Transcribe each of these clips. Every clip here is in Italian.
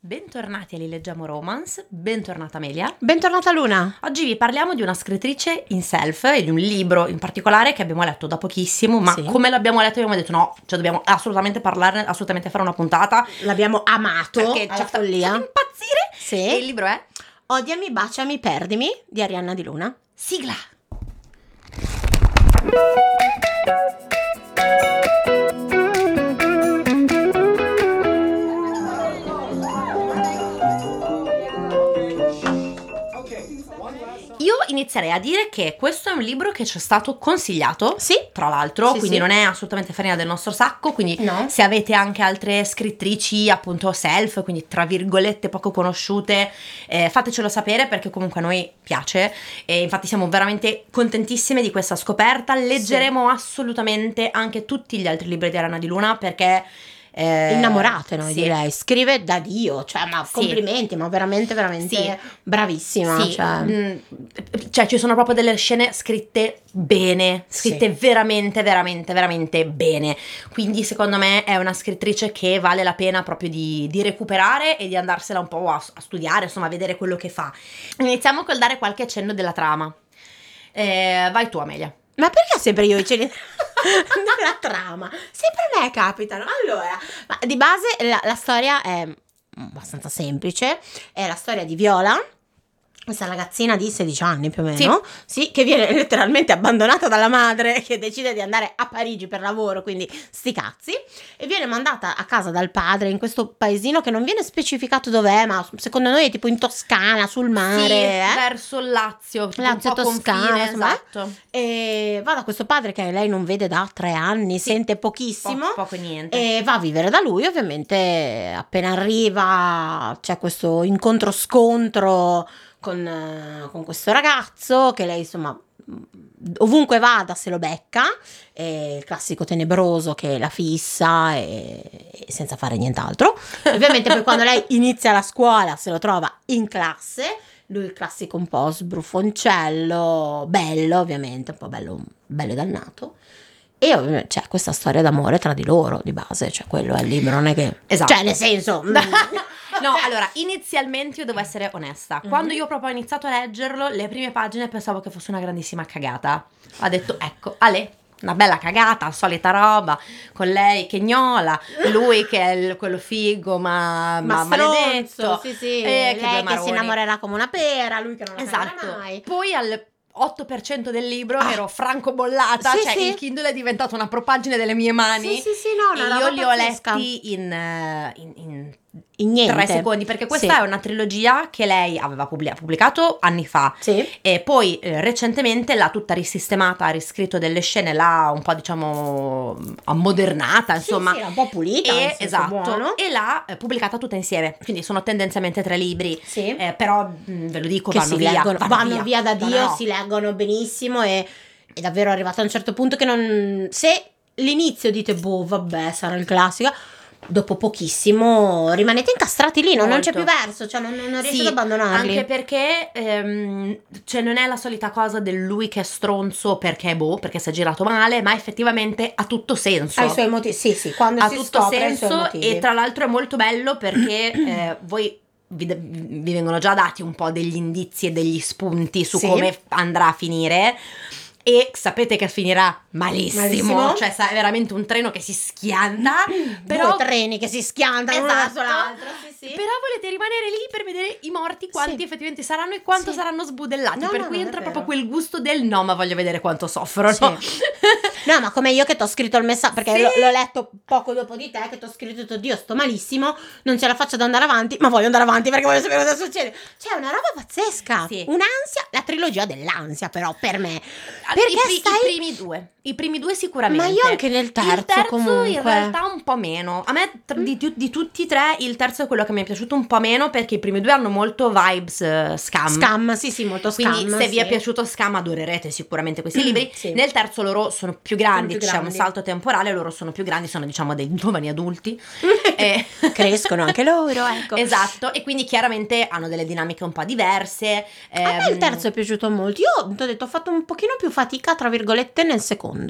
Bentornati a Li Leggiamo Romance, bentornata Amelia. Bentornata Luna. Oggi vi parliamo di una scrittrice in self e di un libro in particolare che abbiamo letto da pochissimo, ma Sì. come l'abbiamo letto abbiamo detto no, cioè dobbiamo assolutamente parlarne, assolutamente fare una puntata. L'abbiamo amato Perché alla ci ha fatto follia. impazzire. Sì. E il libro è Odiami, baciami, perdimi di Arianna Di Luna. Sigla. Io inizierei a dire che questo è un libro che ci è stato consigliato, Sì. tra l'altro, Sì, quindi sì. non è assolutamente farina del nostro sacco, quindi No. se avete anche altre scrittrici appunto self, quindi tra virgolette poco conosciute, fatecelo sapere perché comunque a noi piace e infatti siamo veramente contentissime di questa scoperta. Leggeremo assolutamente anche tutti gli altri libri di Arianna Di Luna perché Innamorate noi sì. di lei. Scrive da Dio, cioè ma Sì. complimenti, ma veramente Sì. bravissima. Sì, Cioè. cioè ci sono proprio delle scene scritte bene, scritte veramente, veramente, veramente bene. Quindi secondo me è una scrittrice che vale la pena proprio di recuperare e di andarsela un po' a studiare, insomma, a vedere quello che fa. Iniziamo col dare qualche accenno della trama. Vai tu, Amelia. Ma perché sempre io ce nella trama? Sempre a me capitano. Allora, ma di base la storia è abbastanza semplice. È la storia di Viola, questa ragazzina di 16 anni più o meno, sì, che viene letteralmente abbandonata dalla madre, che decide di andare a Parigi per lavoro, quindi sti cazzi, e viene mandata a casa dal padre in questo paesino che non viene specificato dov'è, ma secondo noi è tipo in Toscana, sul mare, Sì, verso il Lazio, tipo Lazio, un po' Toscana, confine, insomma. esatto. E va da questo padre che lei non vede da 3 anni, Sì. sente pochissimo. Poco e niente. E va a vivere da lui, ovviamente appena arriva c'è questo incontro-scontro con questo ragazzo che lei insomma ovunque vada se lo becca, è il classico tenebroso che la fissa e senza fare nient'altro. Ovviamente poi quando lei inizia la scuola se lo trova in classe, lui il classico un po' sbrufoncello, bello ovviamente, un po' bello e dannato. E ovviamente c'è questa storia d'amore tra di loro di base, cioè quello è il libro, non è che... Esatto. Cioè nel senso... No, allora, inizialmente io devo essere onesta. Quando io proprio ho iniziato a leggerlo, le prime pagine pensavo che fosse una grandissima cagata. Ho detto, ecco, Ale, una bella cagata, solita roba, con lei che gnola, lui che è quello figo ma maledetto. Sì, sì, che due lei che maroni. si innamorerà come una pera, lui che non la Esatto. camerà mai. Poi al 8% del libro ero francobollata, Sì, cioè sì. il Kindle è diventato una propagine delle mie mani. Sì, no, E una io roba li ho pazzesca. letti in In niente. 3 secondi, perché questa Sì. è una trilogia che lei aveva pubblicato anni fa. Sì. E poi recentemente l'ha tutta risistemata, ha riscritto delle scene, l'ha un po' diciamo ammodernata, insomma. Sì, un po' pulita, nel senso esatto, buono. e l'ha pubblicata tutta insieme, quindi sono tendenzialmente 3 libri. Sì. Però ve lo dico, Che vanno si via, leggono, vanno via da No, Dio, no. si leggono benissimo e è davvero arrivato a un certo punto che non... Se l'inizio dite, boh, vabbè, sarà il classico, dopo pochissimo rimanete incastrati lì, non c'è Molto. più verso, cioè non riesci Sì, ad abbandonarli. anche perché cioè non è la solita cosa del lui che è stronzo perché si è girato male, ma effettivamente ha tutto senso. Ha i suoi motivi, sì, quando Ha si tutto scopre i suoi senso motivi. e tra l'altro è molto bello perché voi vi vengono già dati un po' degli indizi e degli spunti su Sì. come andrà a finire. E sapete che finirà malissimo. Cioè è veramente un treno che si schianta. Però Due treni che si schiantano uno Esatto. verso l'altro, sì. Però volete rimanere lì per vedere i morti quanti Sì. effettivamente saranno e quanto Sì. saranno sbudellati, No, per no, cui non è entra vero. proprio quel gusto del no, ma voglio vedere quanto soffrono. Sì. No, ma come io che t'ho scritto il messaggio, perché Sì. l'ho letto poco dopo di te, che t'ho scritto, Dio, sto malissimo, non ce la faccio ad andare avanti, ma voglio andare avanti perché voglio sapere cosa succede. Cioè, una roba pazzesca. Sì. Un'ansia, la trilogia dell'ansia però, per me. Perché I primi due sicuramente. Ma io anche nel terzo, il terzo comunque. in realtà un po' meno. A me di tutti e tre il terzo è quello che mi è piaciuto un po' meno, perché i primi due hanno molto vibes Scam. Scam, sì, molto Scam. Quindi se vi è sì. piaciuto Scam adorerete sicuramente questi libri. Sì. Nel terzo loro sono più grandi, Sono più c'è un grandi. salto temporale, loro sono più grandi, sono diciamo dei giovani adulti. E- Crescono anche loro, ecco. Esatto, e quindi chiaramente hanno delle dinamiche un po' diverse. A me il terzo è piaciuto molto. Io ti ho detto, ho fatto un pochino più fatica, tra virgolette, nel secondo.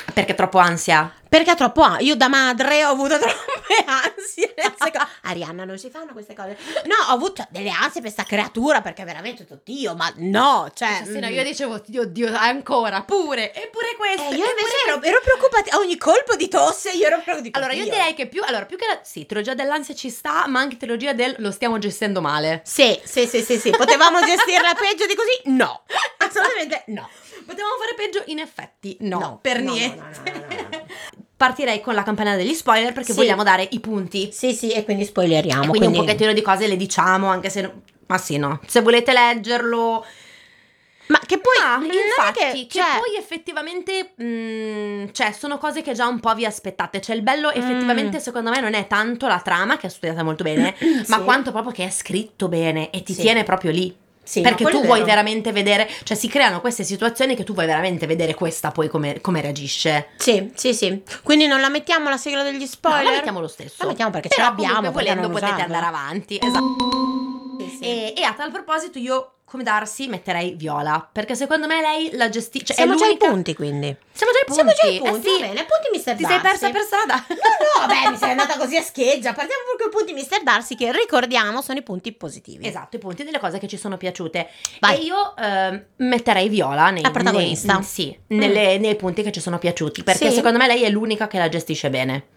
Perché troppo ansia? Perché ha troppo io da madre ho avuto troppe ansie. Arianna, non si fanno queste cose. No, ho avuto delle ansie per sta creatura, perché veramente oddio, ma no, cioè Sì, no, io dicevo, oddio, ancora, pure, eppure questo. io invece ero preoccupata, a ogni colpo di tosse io ero preoccupata. Allora, io direi che più che sì, trilogia dell'ansia ci sta, ma anche trilogia del lo stiamo gestendo male. Sì, potevamo gestirla peggio di così? No, assolutamente no. Potevamo fare peggio? In effetti, no, per no, niente. no. Partirei con la campanella degli spoiler perché vogliamo dare i punti. Sì, e quindi spoileriamo. E quindi un pochettino di cose le diciamo, anche se... Ma sì, no. Se volete leggerlo... Ma che poi... infatti, che poi effettivamente... cioè, sono cose che già un po' vi aspettate. Cioè, il bello effettivamente, secondo me, non è tanto la trama, che è studiata molto bene, ma quanto proprio che è scritto bene e ti tiene proprio lì. Sì, perché tu vuoi veramente vedere, cioè si creano queste situazioni che tu vuoi veramente vedere questa poi come reagisce. Sì. Quindi non la mettiamo la sigla degli spoiler? No, la mettiamo lo stesso. La mettiamo perché però ce l'abbiamo. Volendo potete andare avanti. Esatto. Sì. E a tal proposito io, come Darcy, metterei Viola, perché secondo me lei la gestisce. Siamo già ai punti, quindi. Siamo già ai punti. Sì. Va bene, punti Mr. Darcy. Ti sei persa per strada? No, vabbè, mi sei andata così a scheggia. Partiamo proprio con i punti Mr. Darcy, che ricordiamo sono i punti positivi. Esatto, i punti delle cose che ci sono piaciute. Vai. E io metterei Viola la protagonista. Nei punti che ci sono piaciuti, perché secondo me lei è l'unica che la gestisce bene.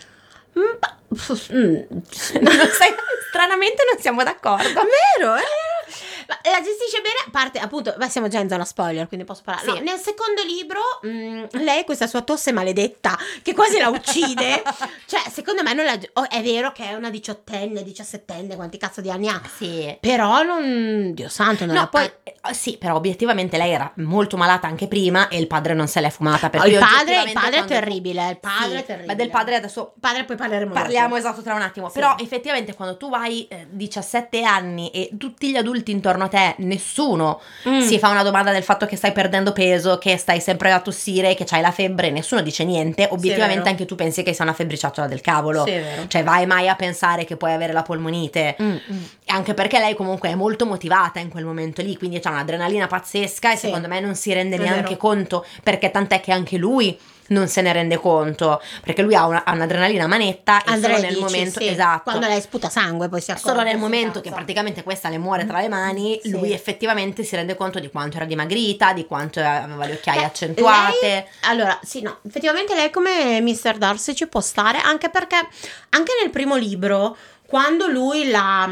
Stranamente non siamo d'accordo. Vero? Ma la gestisce bene, a parte appunto, siamo già in zona spoiler, quindi posso parlare. Sì. No, nel secondo libro lei, questa sua tosse maledetta che quasi la uccide, cioè secondo me non la è vero che è una 18enne, 17enne, quanti cazzo di anni ha? Sì. Però non, Dio santo, non è poi sì, però obiettivamente lei era molto malata anche prima e il padre non se l'è fumata, perché il padre è terribile, il padre è terribile. Ma del padre adesso poi parliamo esatto tra un attimo. Sì. Però effettivamente quando tu hai 17 anni e tutti gli adulti intorno a te, nessuno si fa una domanda del fatto che stai perdendo peso, che stai sempre a tossire, che c'hai la febbre, nessuno dice niente, obiettivamente anche tu pensi che sia una febbriciattiola del cavolo. Sì, è vero. Cioè vai mai a pensare che puoi avere la polmonite. Anche perché lei comunque è molto motivata in quel momento lì, quindi c'ha un'adrenalina pazzesca e secondo me non si rende neanche conto, perché tant'è che anche lui non se ne rende conto, perché lui ha un'adrenalina manetta e solo nel momento, esatto, quando lei sputa sangue poi si accorge, solo nel momento che praticamente questa le muore tra le mani, lui effettivamente si rende conto di quanto era dimagrita, di quanto aveva le occhiaie accentuate. Lei, allora sì, no, effettivamente lei come Mr. Darcy ci può stare, anche perché anche nel primo libro, quando lui la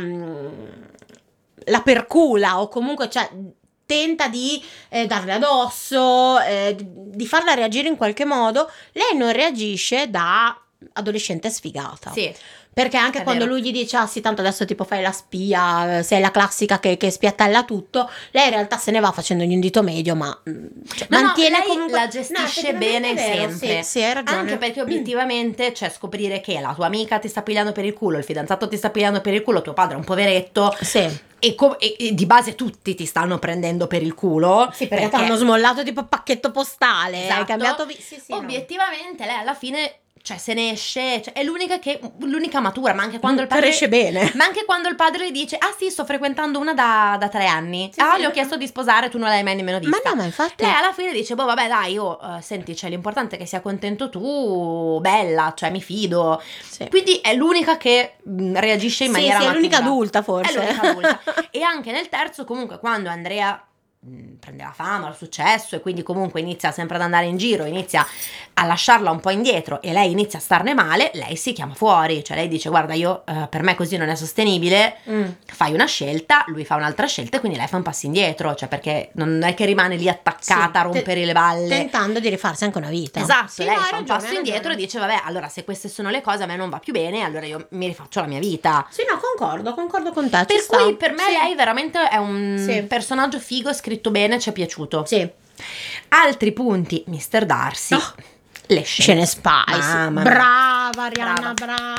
percula o comunque tenta di darle addosso, di farla reagire in qualche modo, lei non reagisce da adolescente sfigata. Sì. Perché anche quando lui gli dice sì, tanto adesso tipo fai la spia, sei la classica che spiattella tutto, lei in realtà se ne va facendo un dito medio, ma mantiene lei comunque la gestisce bene sempre. Sì, hai ragione. Anche perché obiettivamente scoprire che la tua amica ti sta pigliando per il culo, il fidanzato ti sta pigliando per il culo, tuo padre è un poveretto. Sì. E di base tutti ti stanno prendendo per il culo. Sì, perché ti hanno smollato tipo pacchetto postale. Esatto. Hai cambiato obiettivamente lei alla fine se ne esce, è l'unica matura, ma anche quando il padre esce bene. Ma anche quando il padre gli dice sì, sto frequentando una da 3 anni. Le ho chiesto di sposare, tu non l'hai mai nemmeno vista. Ma no, ma infatti lei alla fine dice vabbè dai, senti, l'importante è che sia contento tu, bella, mi fido. Sì. Quindi è l'unica che reagisce in maniera matura. È l'unica adulta forse. È l'unica adulta. E anche nel terzo comunque quando Andrea prende la fama, il successo e quindi comunque inizia sempre ad andare in giro, inizia a lasciarla un po' indietro e lei inizia a starne male, lei si chiama fuori, lei dice guarda io per me così non è sostenibile, fai una scelta, lui fa un'altra scelta e quindi lei fa un passo indietro, perché non è che rimane lì attaccata a rompere le balle, tentando di rifarsi anche una vita. Esatto, lei fa un passo indietro e dice vabbè allora se queste sono le cose a me non va più bene, allora io mi rifaccio la mia vita. Sì, no, concordo con te. Per cui per me lei veramente è un personaggio figo, scritto bene, ci è piaciuto. Sì. Altri punti, Mr. Darcy. Le scene spicy. Brava Arianna,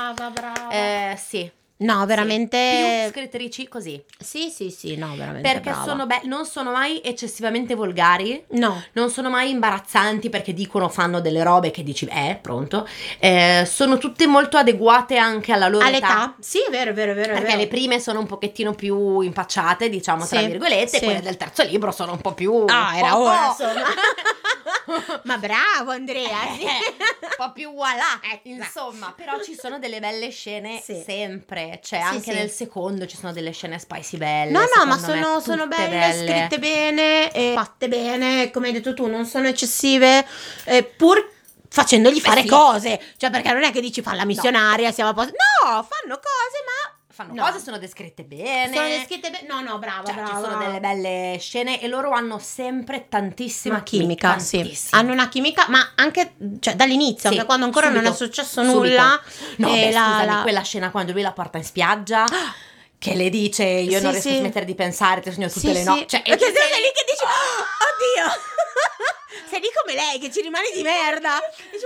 brava. Sì. No, veramente. Più scrittrici così. Sì, no, veramente. Perché non sono mai eccessivamente volgari. No. Non sono mai imbarazzanti perché fanno delle robe che dici, pronto. Sono tutte molto adeguate anche alla loro età. Sì, è vero. Perché le prime sono un pochettino più impacciate, diciamo, tra virgolette, e quelle del terzo libro sono un po' più. Era ora, insomma. Ma bravo Andrea, sì. Un po' più voilà, Ecco. insomma, però ci sono delle belle scene Sì. sempre, cioè Sì, anche sì. nel secondo ci sono delle scene spicy belle. No, ma secondo me, sono tutte belle, scritte bene, fatte bene, come hai detto tu, non sono eccessive, pur facendogli fare sì. cose, cioè perché non è che dici fa la missionaria, siamo a posto, no, fanno cose, ma Fanno no. cose, sono descritte bene. Sono descritte bene, no, brava, Cioè, brava. ci sono delle belle scene e loro hanno sempre tantissima Una chimica, sì. tantissima. Hanno una chimica, ma anche cioè, dall'inizio, Sì, anche quando ancora non è subito, successo subito. nulla. No, beh, scusami, la- quella scena quando lui la porta in spiaggia, che le dice io Sì, non riesco sì. a smettere di pensare, ti sogno tutte Sì, le sì. notti. Cioè, Perché sei lì che dici, oddio, sei lì come lei che ci rimane di merda. Dici,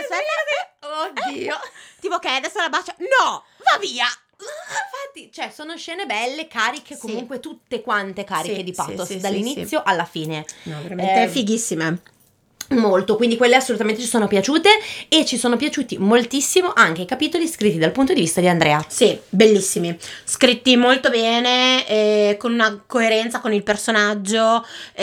ma, oddio. tipo che adesso la bacia, no, va via. Infatti, cioè, sono scene belle, cariche, Sì. comunque tutte quante cariche Sì, di sì, pathos, sì, dall'inizio alla fine. No, veramente Eh, fighissime. Molto, quindi quelle assolutamente ci sono piaciute e ci sono piaciuti moltissimo anche i capitoli scritti dal punto di vista di Andrea. Sì, bellissimi, scritti molto bene, con una coerenza con il personaggio,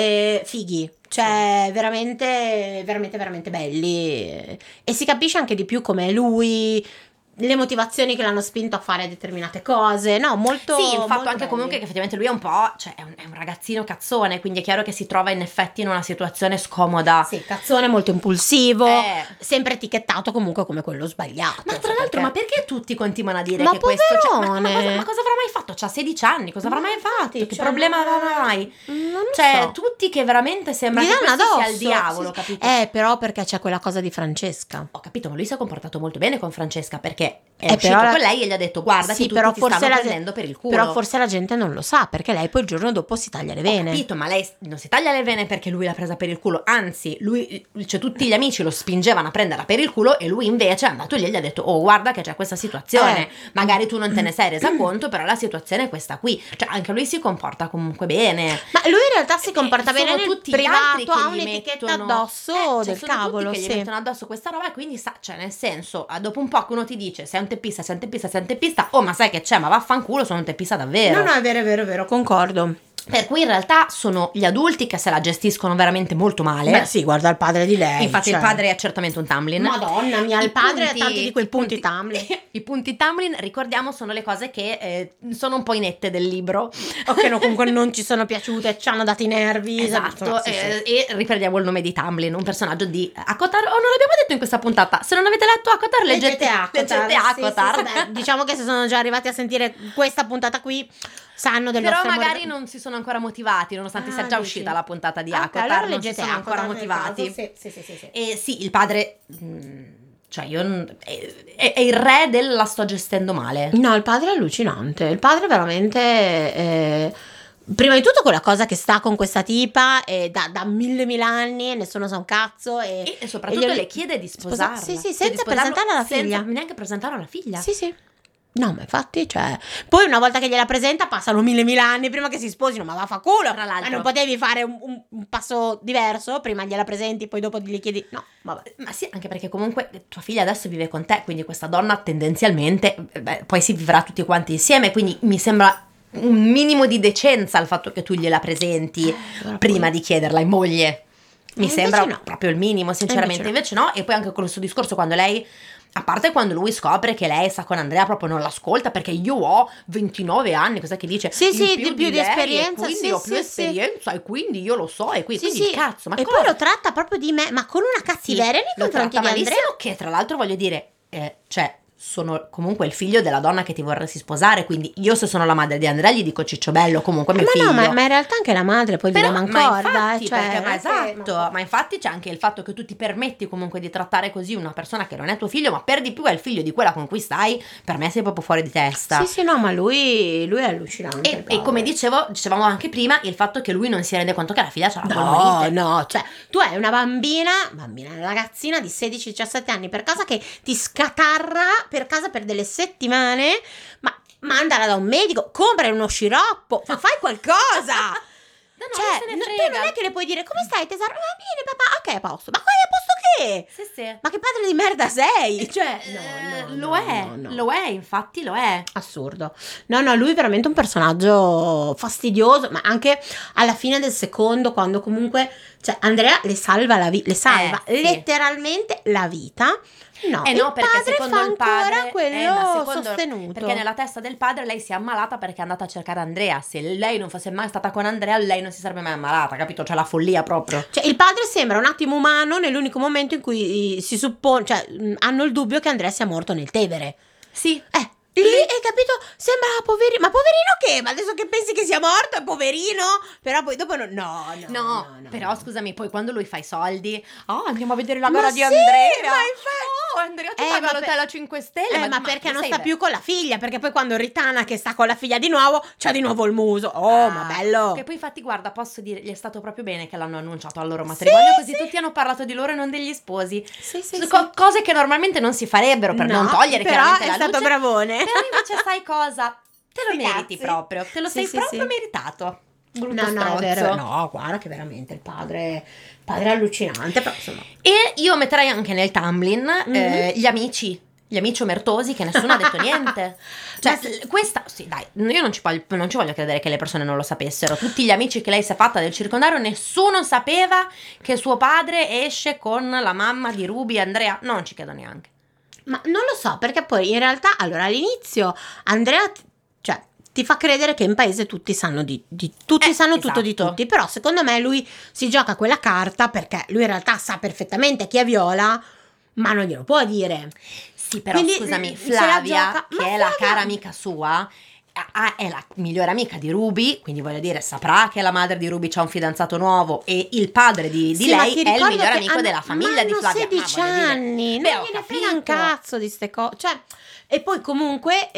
fighi, cioè veramente, veramente, veramente belli, e si capisce anche di più come lui, le motivazioni che l'hanno spinto a fare determinate cose, no, molto. Sì, il fatto molto anche belli. comunque che effettivamente lui è un po', cioè è un ragazzino cazzone, quindi è chiaro che si trova in effetti in una situazione scomoda. Sì, cazzone molto impulsivo, Eh. sempre etichettato comunque come quello sbagliato. Ma tra l'altro, ma perché tutti continuano a dire Ma che questo... Cioè, ma poverone! cosa avrà mai fatto? C'ha 16 anni, cosa avrà mai fatto? Infatti, Che cioè, problema non- avrà mai? Non lo Cioè, so. tutti che veramente sembra Gli che danno questo sia addosso. il diavolo, Sì. capito? Però perché c'è quella cosa di Francesca. Ho capito, ma lui si è comportato molto bene con Francesca perché è però uscito con lei e gli ha detto guarda Sì, che tutti però ti forse stanno la prendendo per il culo. Però forse la gente non lo sa, perché lei poi il giorno dopo si taglia le Ho vene. capito, ma lei non si taglia le vene perché lui l'ha presa per il culo, anzi, lui, cioè tutti gli amici lo spingevano a prenderla per il culo e lui invece è andato lì e gli ha detto oh guarda che c'è questa situazione, magari tu non te ne sei resa conto, però la situazione è questa qui, cioè anche lui si comporta comunque bene. Ma lui in realtà si comporta Sono bene nel tutti gli altri privato, che ha gli un'etichetta mettono- addosso cioè, del sono cavolo, tutti che gli sì. mettono addosso questa roba e quindi sa, cioè nel senso, dopo un po' che uno ti dice sei un teppista, sei un teppista, sei un teppista, oh ma sai che c'è, ma vaffanculo, sono un teppista davvero. No, è vero, è vero, è vero, concordo. Per cui in realtà sono gli adulti che se la gestiscono veramente molto male. Beh sì, guarda il padre di lei. Infatti cioè. il padre è certamente un Tamlin. Madonna mia, il I padre punti- ha tanti di quei punti Tamlin. I punti Tamlin, ricordiamo, sono le cose che sono un po' inette del libro. O che no, comunque non ci sono piaciute, ci hanno dato i nervi. Esatto, sì, sì. e riprendiamo il nome di Tamlin, un personaggio di Akotar. Oh, non l'abbiamo detto in questa puntata. Se non avete letto Akotar, leggete Akotar. Akotar. Sì, beh, diciamo che se sono già arrivati a sentire questa puntata qui, sanno del Però nostro amore. magari non si sono ancora motivati, nonostante sia già dici? uscita la puntata di Ok, Akotar, allora non si leggete sono ancora Akotar nel motivati. caso. Sì. E sì, il padre, cioè io, è il re del la sto gestendo male. No, il padre è allucinante. Il padre veramente. Prima di tutto quella cosa che sta con questa tipa da mille anni e nessuno sa un cazzo. E soprattutto le chiede di sposarla. Sì, Cioè, senza di sposarlo presentarla alla senza figlia. neanche presentarla alla figlia. Sì. No, ma infatti, cioè. Poi una volta che gliela presenta passano mille anni prima che si sposino, ma vaffanculo. Tra l'altro. Ma non potevi fare un passo diverso? Prima gliela presenti, poi dopo gli chiedi. No, vabbè. Ma sì, anche perché comunque tua figlia adesso vive con te, quindi questa donna tendenzialmente, poi si vivrà tutti quanti insieme, quindi mi sembra un minimo di decenza il fatto che tu gliela presenti prima di chiederla in moglie. Mi Invece sembra no. proprio il minimo, sinceramente. Invece no. E poi anche con il suo discorso, quando lei, a parte quando lui scopre che lei sta con Andrea, proprio non l'ascolta perché io ho 29 anni, cos'è che dice? Sì, In di più di lei, esperienza, e quindi sì, ho più sì, esperienza e quindi io lo so e quindi Sì. il cazzo, ma e cosa? poi lo tratta proprio di me, ma con una cattiveria nei lo confronti tratta di Andrea. malissimo, che tra l'altro voglio dire, cioè sono comunque il figlio della donna che ti vorresti sposare, quindi io se sono la madre di Andrea gli dico cicciobello, comunque mio figlio. No, ma in realtà anche la madre poi gli Però, dà ma mancorda, infatti, cioè, perché, ma perché- esatto, ma infatti c'è anche il fatto che tu ti permetti comunque di trattare così una persona che non è tuo figlio, ma per di più è il figlio di quella con cui stai, per me sei proprio fuori di testa. Sì, no, ma lui è allucinante. E come dicevamo anche prima, il fatto che lui non si rende conto che la figlia c'ha la No, polmonite. cioè, tu hai una bambina, ragazzina di 16-17 anni per casa che ti scatarra per casa per delle settimane, ma mandala da un medico, compra uno sciroppo, ma fai qualcosa! No, Cioè, se ne tu frega. non è che le puoi dire come stai tesoro? Va bene papà, ok a posto, ma qua è a posto Sì. Ma che padre di merda sei? Cioè, Lo è, infatti lo è. Assurdo. No, lui è veramente un personaggio fastidioso, ma anche alla fine del secondo, quando comunque, cioè, Andrea le salva Sì. letteralmente la vita. No, Eh il no, perché padre secondo fa il ancora padre quello ma secondo- sostenuto. Perché nella testa del padre lei si è ammalata perché è andata a cercare Andrea. Se lei non fosse mai stata con Andrea, lei non si sarebbe mai ammalata, capito? C'è la follia proprio. Cioè, il padre sembra un attimo umano nell'unico momento in cui si suppone, cioè, hanno il dubbio che Andrea sia morto nel Tevere. Sì. Lì, hai capito? Sembra poverino. Ma poverino che? Ma adesso che pensi che sia morto è poverino? Però poi dopo No, però no. scusami, poi quando lui fa i soldi, andiamo a vedere la Ma gara di sì, Andrea. ma infatti. Andrea ti Ma paga per- l'hotel a 5 stelle. ma perché non sei sta più con la figlia? Perché poi quando ritana che sta con la figlia di nuovo, c'ha di nuovo il muso. Oh, ma bello. Che poi infatti guarda, posso dire, gli è stato proprio bene che l'hanno annunciato al loro matrimonio, così sì. tutti hanno parlato di loro e non degli sposi. Sì. Cose che normalmente non si farebbero per non togliere però chiaramente è la stato luce. bravone. Però invece sai cosa? Te lo Sti meriti cazzi. proprio, te lo sei Sì, proprio sì. meritato. Brutto No, è stronzo. vero. No, guarda che veramente il padre è allucinante, però insomma. E io metterei anche nel Tamlin gli amici omertosi che nessuno ha detto niente. Cioè, questa, sì, dai, io non ci voglio credere che le persone non lo sapessero. Tutti gli amici che lei si è fatta del circondario, nessuno sapeva che suo padre esce con la mamma di Ruby e Andrea. No, non ci credo neanche. Ma non lo so, perché poi in realtà, allora all'inizio Andrea, cioè, ti fa credere che in paese tutti sanno tutti sanno tutto di esatto. tutti, però secondo me lui si gioca quella carta perché lui in realtà sa perfettamente chi è Viola, ma non glielo può dire. Sì, però Quindi, scusami, se la Flavia, gioca- che ma è la Flavia- cara amica sua, è la migliore amica di Ruby, quindi voglio dire, saprà che la madre di Ruby c'ha un fidanzato nuovo e il padre di Sì, ma lei ti è il ricordo migliore che amico della famiglia di hanno Flavia. 16 Ma voglio dire, anni, beh, non ho gliene frega un capito. cazzo di ste cose. Cioè, e poi comunque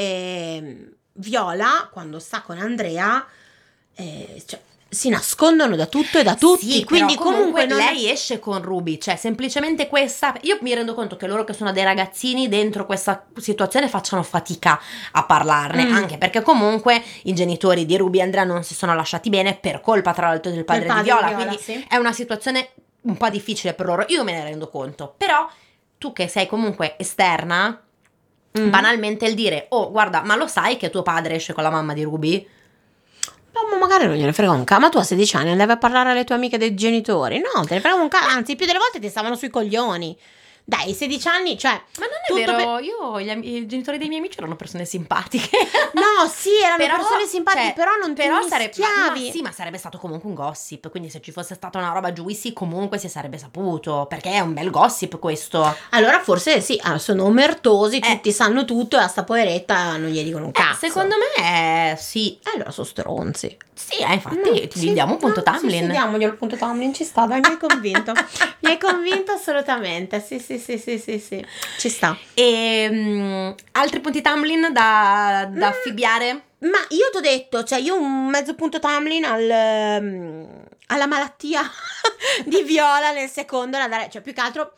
Viola, quando sta con Andrea, cioè, si nascondono da tutto e da tutti. Sì, quindi però comunque non lei esce con Ruby, cioè semplicemente questa. Io mi rendo conto che loro che sono dei ragazzini dentro questa situazione facciano fatica a parlarne, anche perché comunque i genitori di Ruby e Andrea non si sono lasciati bene per colpa tra l'altro del padre di Viola, quindi sì. è una situazione un po' difficile per loro, io me ne rendo conto, però tu che sei comunque esterna, banalmente il dire, oh guarda, ma lo sai che tuo padre esce con la mamma di Ruby? Ma magari non gliene frega un cazzo. Ma tu a 16 anni andavi a parlare alle tue amiche dei genitori? No, te ne frega un cazzo. Anzi, più delle volte ti stavano sui coglioni. Dai, 16 anni, cioè. Ma non è vero, io i genitori dei miei amici erano persone simpatiche. No, sì, erano Però, persone simpatiche, cioè, però non ti mischiavi. sì, ma sarebbe stato comunque un gossip, quindi se ci fosse stata una roba juicy comunque si sarebbe saputo, perché è un bel gossip questo. Allora forse sì, sono omertosi, tutti sanno tutto e a sta poveretta non gli dicono un cazzo. Secondo me sì. Allora sono stronzi. Sì, infatti gli diamo un punto Tamlin. Sì, diamoglielo il punto Tamlin, ci sta, dai, mi hai convinto. Mi hai convinto assolutamente, sì, ci sta. E altri punti Tamlin da affibbiare? Ma io t'ho detto, cioè io un mezzo punto Tamlin alla malattia di Viola nel secondo, cioè più che altro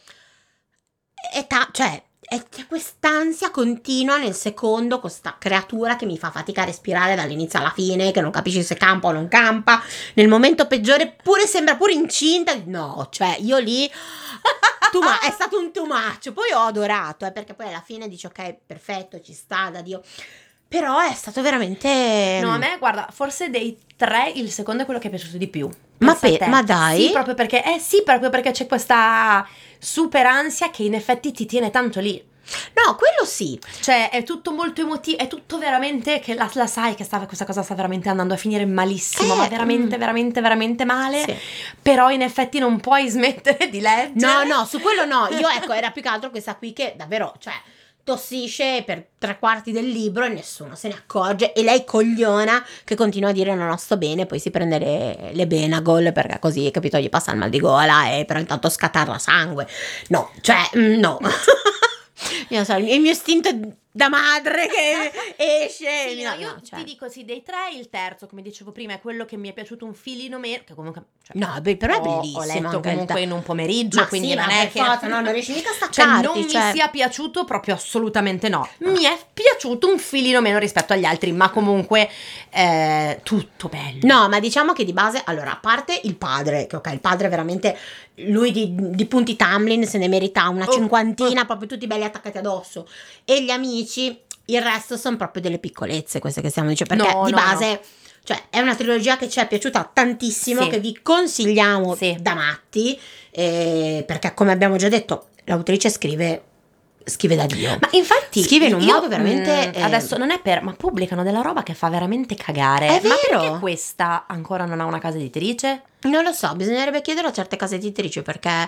c'è quest'ansia continua nel secondo, questa creatura che mi fa fatica a respirare dall'inizio alla fine, che non capisci se campa o non campa, nel momento peggiore sembra pure incinta, no, cioè io lì è stato un too much, poi ho adorato, perché poi alla fine dici ok, perfetto, ci sta, da Dio, però è stato veramente... No, a me, guarda, forse dei tre il secondo è quello che è piaciuto di più. Ma dai? Sì, proprio perché c'è questa super ansia che in effetti ti tiene tanto lì. No, quello sì. Cioè, è tutto molto emotivo, è tutto veramente che la sai che questa cosa sta veramente andando a finire malissimo, ma veramente, veramente, veramente male. Sì. Però in effetti non puoi smettere di leggere. No, su quello no. Io era più che altro questa qui che davvero, cioè, tossisce per 3/4 del libro e nessuno se ne accorge, e lei cogliona che continua a dire no sto bene, poi si prende le Benagol perché così, capito, gli passa il mal di gola e però intanto scatarla sangue. No, cioè no. Io so, il mio istinto da madre che esce. Sì, No, no, io no, cioè. ti dico sì, dei tre il terzo, come dicevo prima, è quello che mi è piaciuto un filino meno, che comunque cioè, No, beh, però è ho bellissimo letto anche il comunque in un pomeriggio, Ma quindi sì, non ma è per che forza, no, non riesci mica a cioè staccarti, non cioè. mi sia piaciuto proprio assolutamente no. Mi è piaciuto un filino meno rispetto agli altri, ma comunque tutto bello. No, ma diciamo che di base, allora, a parte il padre, che ok, il padre veramente, lui di punti Tamlin se ne merita una cinquantina, proprio tutti belli attaccati addosso. E gli amici, il resto sono proprio delle piccolezze, queste che stiamo dicendo, perché No, di no, base, cioè, è una trilogia che ci è piaciuta tantissimo, Sì. che vi consigliamo Sì. da matti, perché come abbiamo già detto, l'autrice scrive da Dio. Ma infatti Scrive in un io, modo veramente, adesso non è per, ma pubblicano della roba che fa veramente cagare. È Ma vero. perché questa ancora non ha una casa editrice? Non lo so, bisognerebbe chiedere a certe case editrici perché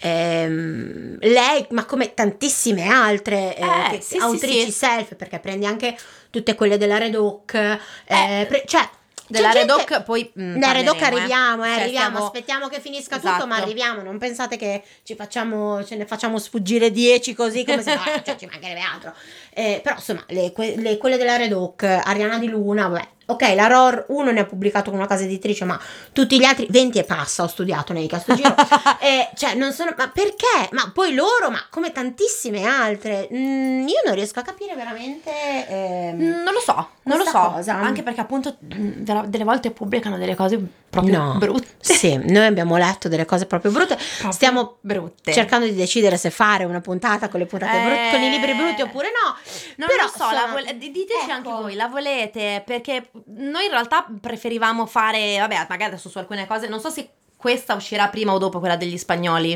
lei, ma come tantissime altre sì, autrici sì. self, perché prendi anche tutte quelle della Redoc, cioè Della c'è gente- Redoc poi da Redoc parleremo, arriviamo, Cioè, arriviamo, stiamo- aspettiamo che finisca Esatto. tutto, ma arriviamo, non pensate che ce ne facciamo sfuggire 10 così come se no, cioè, ci mancherebbe altro. Però insomma, quelle della Redoc, Ariana Di Luna, vabbè. Ok, la ROR uno ne ha pubblicato con una casa editrice, ma tutti gli altri 20 e passa ho studiato nei sto giro. Cioè non sono, ma perché? Ma poi loro, ma come tantissime altre, io non riesco a capire veramente. Non lo so, non lo questa so, cosa. anche perché appunto delle volte pubblicano delle cose proprio brutte. Sì, noi abbiamo letto delle cose proprio brutte. Stiamo brutte. cercando di decidere se fare una puntata con le puntate brutte, con i libri brutti oppure no. Non Però, lo so, insomma, diteci ecco. anche voi, la volete? Perché noi in realtà preferivamo fare, vabbè, magari adesso su alcune cose, non so se questa uscirà prima o dopo quella degli spagnoli.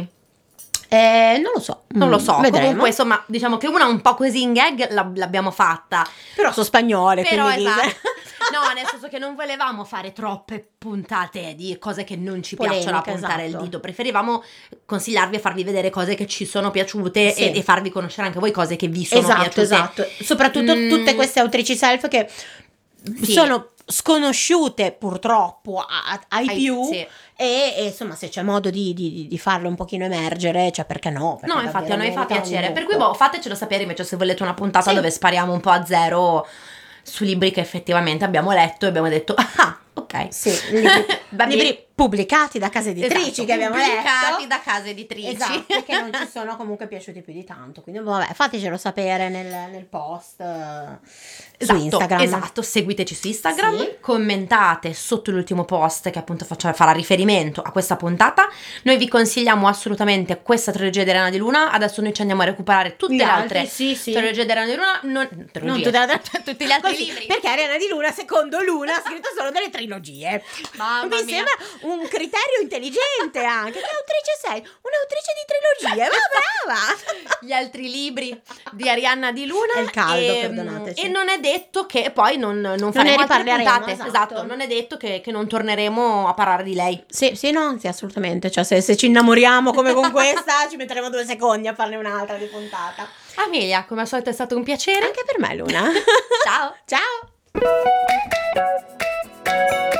Non lo so. Non lo so, vedremo. comunque insomma diciamo che una un po' così in gag l'abbiamo fatta. Però sono spagnole, Però quindi esatto. No, nel senso che non volevamo fare troppe puntate di cose che non ci piacciono a Polemiche, puntare esatto. il dito. Preferivamo consigliarvi e farvi vedere cose che ci sono piaciute Sì. e farvi conoscere anche voi cose che vi sono piaciute. Esatto. Soprattutto tutte queste autrici self che Sì. sono sconosciute purtroppo ai più. Sì. E insomma, se c'è modo di farlo un pochino emergere, cioè perché no? Perché No, infatti a noi fa meritano piacere. un Per cui botto. fatecelo sapere invece se volete una puntata Sì. dove spariamo un po' a zero su libri che effettivamente abbiamo letto e abbiamo detto ah, ok. Sì, libri, Va bene. libri pubblicati da case editrici Esatto, che abbiamo pubblicati letto. da case editrici. Esatto, che non ci sono comunque piaciuti più di tanto. Quindi vabbè, fatecelo sapere nel post su Instagram. Esatto, seguiteci su Instagram, Sì. commentate sotto l'ultimo post che appunto farà riferimento a questa puntata. Noi vi consigliamo assolutamente questa trilogia di Ariana Di Luna. Adesso noi ci andiamo a recuperare tutte Gli le altri, altre sì, sì. trilogie di Ariana Di Luna, Non tutti gli altri Così, libri. perché Ariana Di Luna, secondo Luna, ha scritto solo delle trilogie. Mamma Mi mia. sembra un criterio intelligente anche. Che autrice sei? Un'autrice di trilogie, ma brava! Gli altri libri di Arianna Di Luna È il caldo, perdonateci. e non è detto che poi non faremo ne altre riparleremo, puntate, esatto. non è detto che non torneremo a parlare di lei. Sì, sì, no, sì, assolutamente. Cioè, se ci innamoriamo come con questa, ci metteremo 2 secondi a farne un'altra di puntata. Amelia, come al solito è stato un piacere. Anche per me, Luna. Ciao. Ciao!